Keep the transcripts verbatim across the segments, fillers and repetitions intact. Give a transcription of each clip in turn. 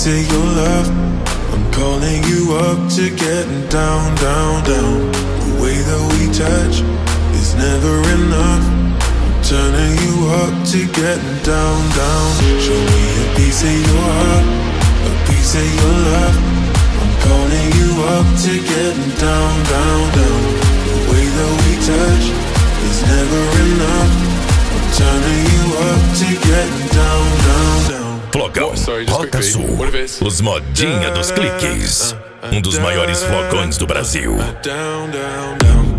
piece of your love. I'm calling you up to getting down, down, down. The way that we touch is never enough. I'm turning you up to getting down, down. Show me a piece of your heart, a piece of your love. I'm calling you up to getting down, down, down. The way that we touch is never enough. I'm turning you up to getting down, down, down. Flogão, Rota Sul, os modinha dos cliques. Um dos maiores flogões do Brasil. Down, down, down.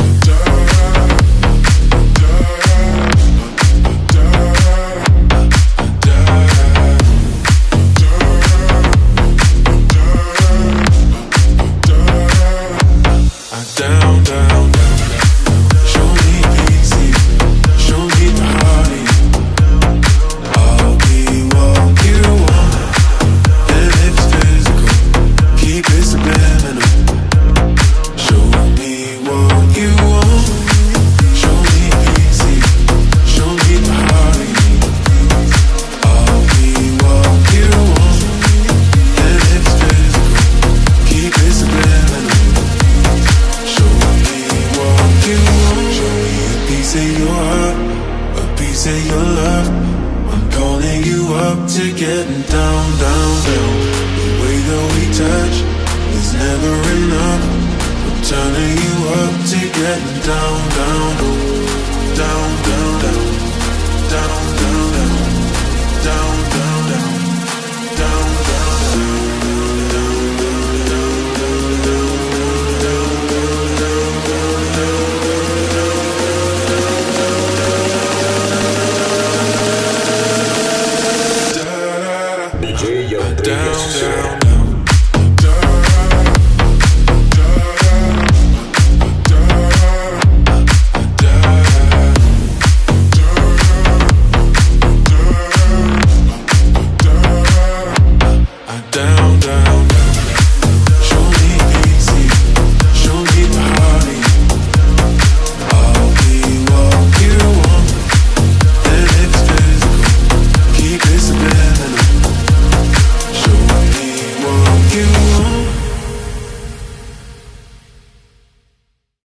Down, down, down. Show me easy, show me the hearty. I'll be what you want, and if it's physical, keep it subliminal. Show me what you want, show me easy, show me the hearty. I'll be what you want, and if it's physical, keep it subliminal. Show me what you want. Show me a piece of your heart, a piece of your love. I'm calling you up to getting down, down, down. The way that we touch is never enough. I'm turning you up to getting down, down, down, down, down, down, down, down, down, down, down, down, D J André down, down, down.